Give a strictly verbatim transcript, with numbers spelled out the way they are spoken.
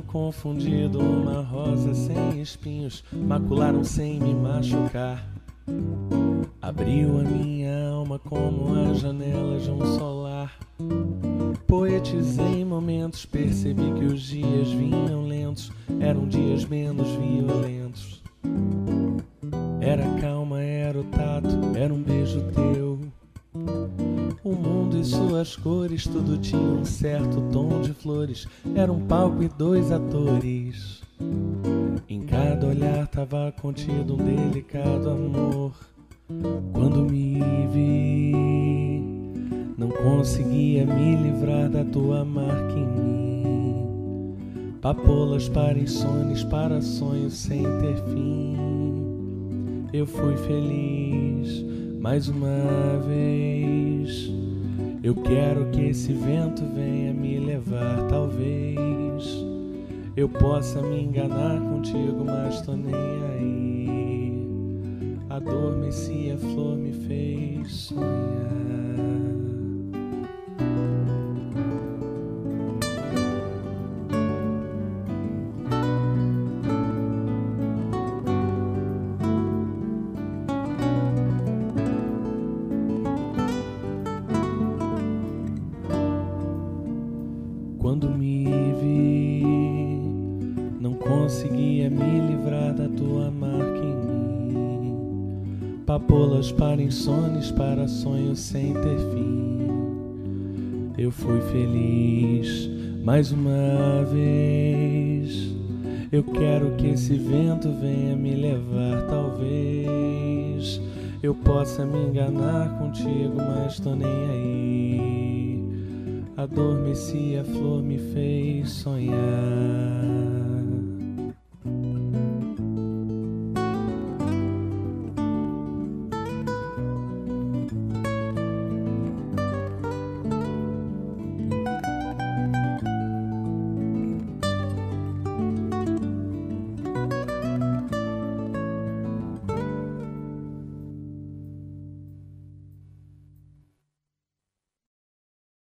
confundido uma rosa sem espinhos, macularam sem me machucar. Abriu a minha alma como a janela de um solar. Poetizei momentos, percebi que os dias vinham lentos, eram dias menos violentos. Era calma, era o tato, era um beijo teu. O mundo e suas cores, tudo tinha um certo tom de flores. Era um palco e dois atores. Em cada olhar tava contido um delicado amor. Quando me vi, não conseguia me livrar da tua marca em mim. Papoulas para insônios, para sonhos sem ter fim. Eu fui feliz mais uma vez. Eu quero que esse vento venha me levar. Talvez eu possa me enganar contigo, mas tô nem aí. Adormeci, a flor me fez sonhar. Quando me vi, não conseguia me livrar da tua marca em mim. Papoulas para insônios, para sonhos sem ter fim. Eu fui feliz mais uma vez. Eu quero que esse vento venha me levar. Talvez eu possa me enganar contigo, mas tô nem aí. Adormeci, a flor me fez sonhar.